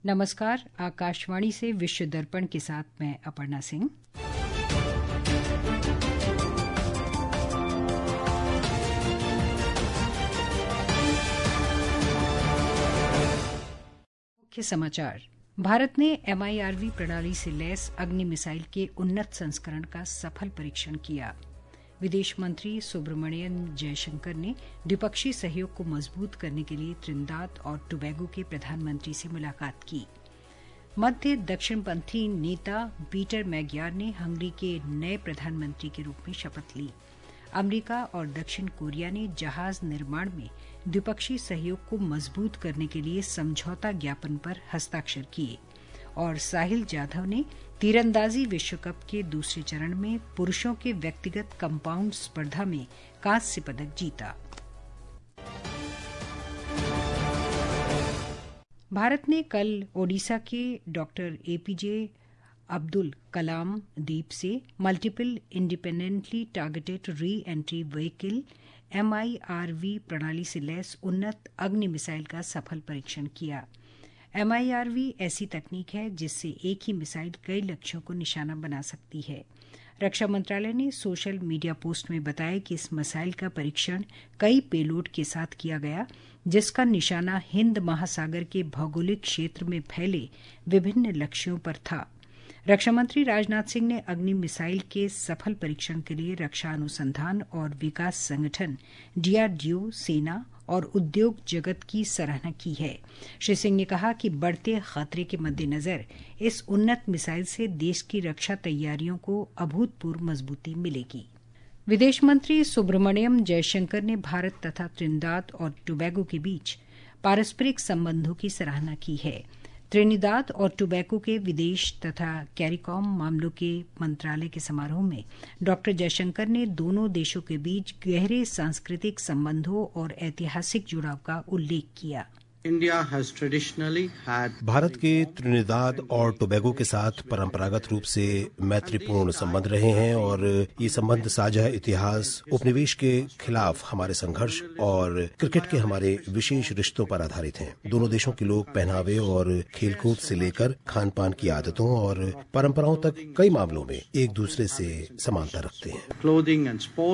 नमस्कार। आकाशवाणी से विश्व दर्पण के साथ मैं अपर्णा सिंह। मुख्य समाचार। भारत ने MIRV प्रणाली से लैस अग्नि मिसाइल के उन्नत संस्करण का सफल परीक्षण किया। विदेश मंत्री सुब्रमण्यम जयशंकर ने द्विपक्षीय सहयोग को मजबूत करने के लिए त्रिनिदाद और टोबैगो के प्रधानमंत्री से मुलाकात की। मध्य दक्षिणपंथी नेता पीटर मैग्यार ने हंगरी के नए प्रधानमंत्री के रूप में शपथ ली। अमेरिका और दक्षिण कोरिया ने जहाज निर्माण में द्विपक्षीय सहयोग को मजबूत करने के लिए समझौता ज्ञापन पर हस्ताक्षर किए। और साहिल जाधव ने तीरंदाजी विश्व कप के दूसरे चरण में पुरुषों के व्यक्तिगत कंपाउंड स्पर्धा में कांस्य पदक जीता। भारत ने कल ओडिशा के डॉक्टर APJ अब्दुल कलाम द्वीप से multiple independently targeted re entry vehicle MIRV प्रणाली से लैस उन्नत अग्नि मिसाइल का सफल परीक्षण किया। MIRV ऐसी तकनीक है जिससे एक ही मिसाइल कई लक्ष्यों को निशाना बना सकती है। रक्षा मंत्रालय ने सोशल मीडिया पोस्ट में बताया कि इस मिसाइल का परीक्षण कई पेलोड के साथ किया गया, जिसका निशाना हिंद महासागर के भौगोलिक क्षेत्र में फैले विभिन्न लक्ष्यों पर था। रक्षा मंत्री राजनाथ सिंह ने अग्नि मिसाइल के सफल परीक्षण के लिए रक्षा अनुसंधान और विकास संगठन DRDO, सेना और उद्योग जगत की सराहना की है। श्री सिंह ने कहा कि बढ़ते खतरे के मद्देनजर इस उन्नत मिसाइल से देश की रक्षा तैयारियों को अभूतपूर्व मजबूती मिलेगी। विदेश मंत्री सुब्रमण्यम जयशंकर ने भारत तथा त्रिनिदाद और टोबैगो के बीच पारस्परिक संबंधों की सराहना की है। त्रिनिदाद और टोबैगो के विदेश तथा कैरिकॉम मामलों के मंत्रालय के समारोह में डॉक्टर जयशंकर ने दोनों देशों के बीच गहरे सांस्कृतिक संबंधों और ऐतिहासिक जुड़ाव का उल्लेख किया। भारत के त्रिनिदाद और टोबैगो के साथ परंपरागत रूप से मैत्रीपूर्ण संबंध रहे हैं और ये संबंध साझा इतिहास, उपनिवेश के खिलाफ हमारे संघर्ष और क्रिकेट के हमारे विशेष रिश्तों पर आधारित हैं। दोनों देशों के लोग पहनावे और खेलकूद से लेकर खान पान की आदतों और परंपराओं तक कई मामलों में एक दूसरे से समानता रखते हैं।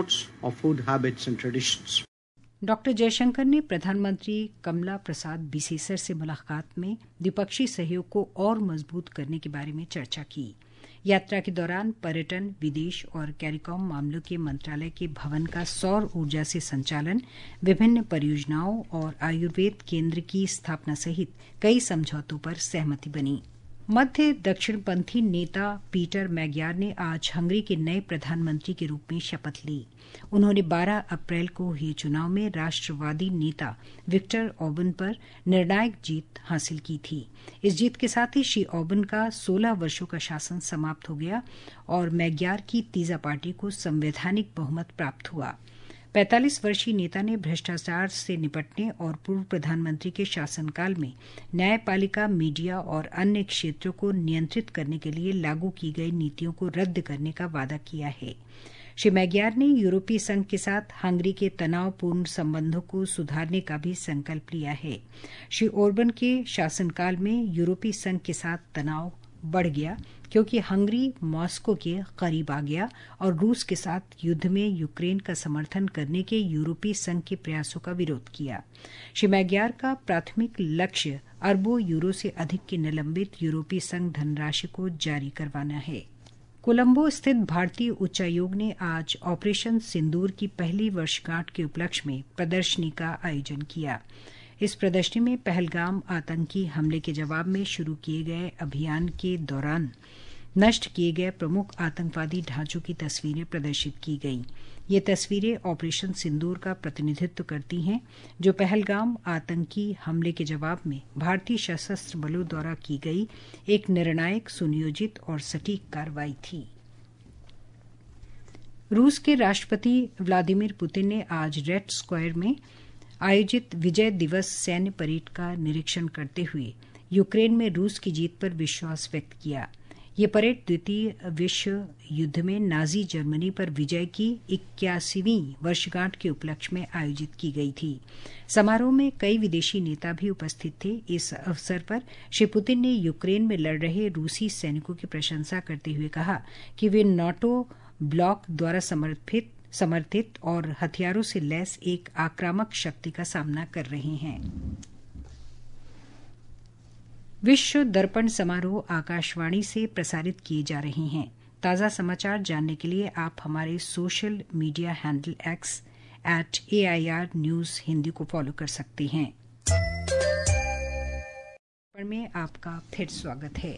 डॉक्टर जयशंकर ने प्रधानमंत्री कमला प्रसाद बिसेसर से मुलाकात में द्विपक्षीय सहयोग को और मजबूत करने के बारे में चर्चा की। यात्रा के दौरान पर्यटन, विदेश और कैरिकॉम मामलों के मंत्रालय के भवन का सौर ऊर्जा से संचालन, विभिन्न परियोजनाओं और आयुर्वेद केंद्र की स्थापना सहित कई समझौतों पर सहमति बनी। मध्य दक्षिणपंथी नेता पीटर मैग्यार ने आज हंगरी के नए प्रधानमंत्री के रूप में शपथ ली। उन्होंने 12 अप्रैल को हुए चुनाव में राष्ट्रवादी नेता विक्टर ऑर्बन पर निर्णायक जीत हासिल की थी। इस जीत के साथ ही श्री ऑर्बन का 16 वर्षों का शासन समाप्त हो गया और मैग्यार की तीजा पार्टी को संवैधानिक बहुमत प्राप्त हुआ। 45 वर्षीय नेता ने भ्रष्टाचार से निपटने और पूर्व प्रधानमंत्री के शासनकाल में न्यायपालिका, मीडिया और अन्य क्षेत्रों को नियंत्रित करने के लिए लागू की गई नीतियों को रद्द करने का वादा किया है। श्री मैग्यार ने यूरोपीय संघ के साथ हंगरी के तनावपूर्ण संबंधों को सुधारने का भी संकल्प लिया है। श्री ओर्बन के शासनकाल में यूरोपीय संघ के साथ तनाव बढ़ गया क्योंकि हंगरी मॉस्को के करीब आ गया और रूस के साथ युद्ध में यूक्रेन का समर्थन करने के यूरोपीय संघ के प्रयासों का विरोध किया। श्री मैग्यार का प्राथमिक लक्ष्य अरबों यूरो से अधिक की निलंबित यूरोपीय संघ धनराशि को जारी करवाना है। कोलंबो स्थित भारतीय उच्चायोग ने आज ऑपरेशन सिंदूर की पहली वर्षगांठ के उपलक्ष्य में प्रदर्शनी का आयोजन किया। इस प्रदर्शनी में पहलगाम आतंकी हमले के जवाब में शुरू किए गए अभियान के दौरान नष्ट किए गए प्रमुख आतंकवादी ढांचों की तस्वीरें प्रदर्शित की गईं। ये तस्वीरें ऑपरेशन सिंदूर का प्रतिनिधित्व करती हैं, जो पहलगाम आतंकी हमले के जवाब में भारतीय सशस्त्र बलों द्वारा की गई एक निर्णायक, सुनियोजित और सटीक कार्रवाई थी। रूस के राष्ट्रपति व्लादिमीर पुतिन ने आज रेड स्क्वायर में आयोजित विजय दिवस सैन्य परेड का निरीक्षण करते हुए यूक्रेन में रूस की जीत पर विश्वास व्यक्त किया। ये परेड द्वितीय विश्व युद्ध में नाजी जर्मनी पर विजय की 81वीं वर्षगांठ के उपलक्ष्य में आयोजित की गई थी। समारोह में कई विदेशी नेता भी उपस्थित थे। इस अवसर पर श्री पुतिन ने यूक्रेन में लड़ रहे रूसी सैनिकों की प्रशंसा करते हुए कहा कि वे नाटो ब्लॉक द्वारा समर्थित और हथियारों से लैस एक आक्रामक शक्ति का सामना कर रहे हैं। विश्व दर्पण समारोह आकाशवाणी से प्रसारित किए जा रहे हैं। ताज़ा समाचार जानने के लिए आप हमारे social media handle X @AIR News Hindi को फॉलो कर सकते हैं। में आपका फिर स्वागत है।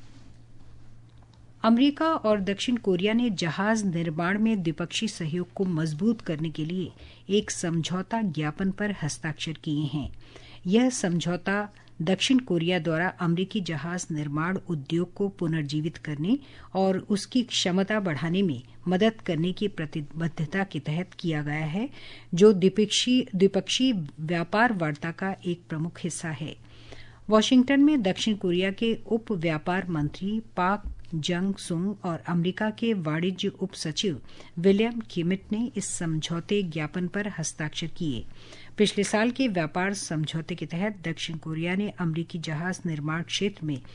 अमेरिका और दक्षिण कोरिया ने जहाज निर्माण में द्विपक्षीय सहयोग को मजबूत करने के लिए एक समझौता ज्ञापन पर हस्ताक्षर किए हैं। यह समझौता दक्षिण कोरिया द्वारा अमेरिकी जहाज निर्माण उद्योग को पुनर्जीवित करने और उसकी क्षमता बढ़ाने में मदद करने की प्रतिबद्धता के तहत किया गया है, जो द्विपक्षीय व्यापार वार्ता का एक प्रमुख हिस्सा है। वाशिंगटन में दक्षिण कोरिया के उप व्यापार मंत्री पाक जंग सुंग और अमेरिका के वाणिज्य उप सचिव विलियम किमिट ने इस समझौते ज्ञापन पर हस्ताक्षर किए। पिछले साल के व्यापार समझौते के तहत दक्षिण कोरिया ने अमेरिकी जहाज निर्माण क्षेत्र में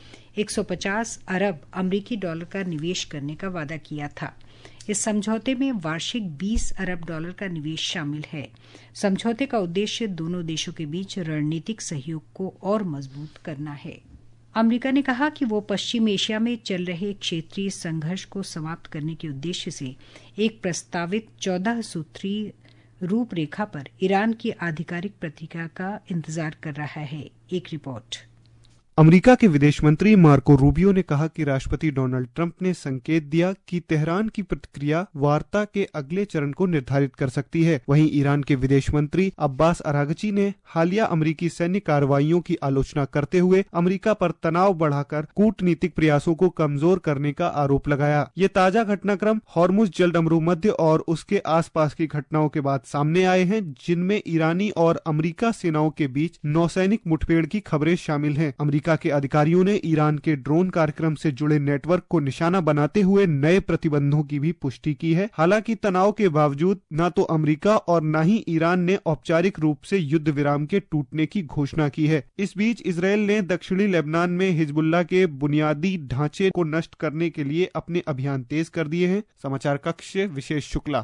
150 अरब अमेरिकी डॉलर का निवेश करने का वादा किया था। इस समझौते में वार्षिक 20 अरब डॉलर का निवेश शामिल है। समझौते का उद्देश्य दोनों देशों के बीच रणनीतिक सहयोग को और मजबूत करना है। अमेरिका ने कहा कि वो पश्चिम एशिया में चल रहे क्षेत्रीय संघर्ष को समाप्त करने के उद्देश्य से एक प्रस्तावित 14 सूत्रीय रूपरेखा पर ईरान की आधिकारिक प्रतिक्रिया का इंतजार कर रहा है। एक रिपोर्ट। अमेरिका के विदेश मंत्री मार्को रूबियो ने कहा कि राष्ट्रपति डोनाल्ड ट्रंप ने संकेत दिया कि तेहरान की प्रतिक्रिया वार्ता के अगले चरण को निर्धारित कर सकती है। वहीं ईरान के विदेश मंत्री अब्बास अरागची ने हालिया अमेरिकी सैन्य कार्रवाइयों की आलोचना करते हुए अमेरिका पर तनाव बढ़ाकर कूटनीतिक प्रयासों को कमजोर करने का आरोप लगाया। ये ताजा घटनाक्रम हॉर्मुज जलडमरू मध्य और उसके आसपास की घटनाओं के बाद सामने आए हैं, जिनमें ईरानी और अमेरिका सेनाओं के बीच नौसैनिक मुठभेड़ की खबरें शामिल हैं। अमेरिका के अधिकारियों ने ईरान के ड्रोन कार्यक्रम से जुड़े नेटवर्क को निशाना बनाते हुए नए प्रतिबंधों की भी पुष्टि की है। हालांकि तनाव के बावजूद न तो अमेरिका और न ही ईरान ने औपचारिक रूप से युद्ध विराम के टूटने की घोषणा की है। इस बीच इजरायल ने दक्षिणी लेबनान में हिजबुल्लाह के बुनियादी ढांचे को नष्ट करने के लिए अपने अभियान तेज कर दिए हैं। समाचार कक्ष से विशेष शुक्ला।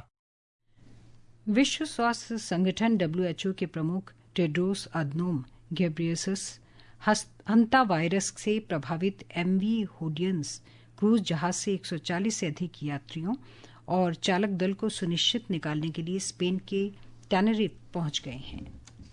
विश्व स्वास्थ्य संगठन WHO के प्रमुख Tedros Adhanom Ghebreyesus hanta virus से प्रभावित MV होडियंस क्रूज जहाज से 140 से अधिक यात्रियों और चालक दल को सुनिश्चित निकालने के लिए स्पेन के टेनेरिफ पहुंच गए हैं।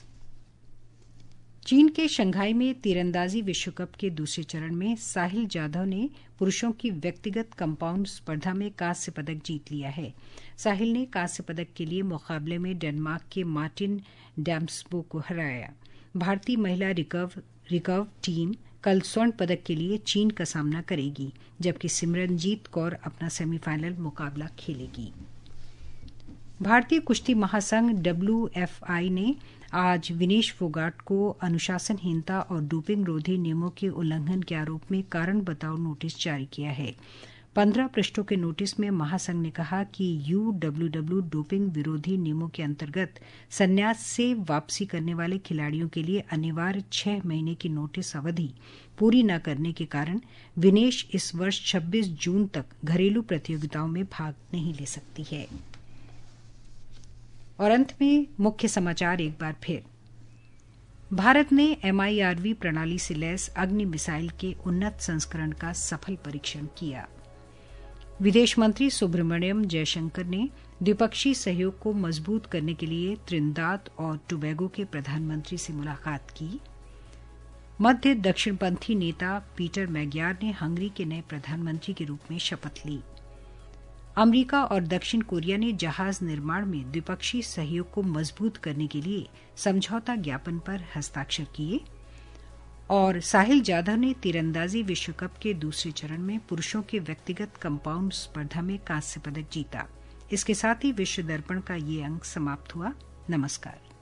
चीन के शंघाई में तीरंदाजी विश्व कप के दूसरे चरण में साहिल जाधव ने पुरुषों की व्यक्तिगत कंपाउंड स्पर्धा में कांस्य पदक जीत लिया है। साहिल ने कांस्य पदक के लिए मुकाबले में डेनमार्क के मार्टिन डैम्सबो को हराया। भारतीय महिला रिकर्व टीम कल स्वर्ण पदक के लिए चीन का सामना करेगी, जबकि सिमरनजीत कौर अपना सेमीफाइनल मुकाबला खेलेगी। भारतीय कुश्ती महासंघ WFI ने आज विनेश फोगाट को अनुशासनहीनता और डोपिंग रोधी नियमों के उल्लंघन के आरोप में कारण बताओ नोटिस जारी किया है। 15 पृष्ठों के नोटिस में महासंघ ने कहा कि UWW डोपिंग विरोधी नियमों के अंतर्गत संन्यास से वापसी करने वाले खिलाड़ियों के लिए अनिवार्य 6 महीने की नोटिस अवधि पूरी न करने के कारण विनेश इस वर्ष 26 जून तक घरेलू प्रतियोगिताओं में भाग नहीं ले सकती है। और अंत में मुख्य समाचार एक बार फिर। भारत ने MIRV प्रणाली से लैस अग्नि मिसाइल के उन्नत संस्करण का सफल परीक्षण किया। विदेश मंत्री सुब्रमण्यम जयशंकर ने द्विपक्षीय सहयोग को मजबूत करने के लिए त्रिनिदाद और टोबैगो के प्रधानमंत्री से मुलाकात की। मध्य दक्षिणपंथी नेता पीटर मैग्यार ने हंगरी के नए प्रधानमंत्री के रूप में शपथ ली। अमेरिका और दक्षिण कोरिया ने जहाज निर्माण में द्विपक्षीय सहयोग को मजबूत करने के लिए समझौता ज्ञापन पर हस्ताक्षर किए। और साहिल जाधव ने तीरंदाजी विश्व कप के दूसरे चरण में पुरुषों के व्यक्तिगत कंपाउंड स्पर्धा में कांस्य पदक जीता। इसके साथ ही विश्व दर्पण का ये अंक समाप्त हुआ। नमस्कार।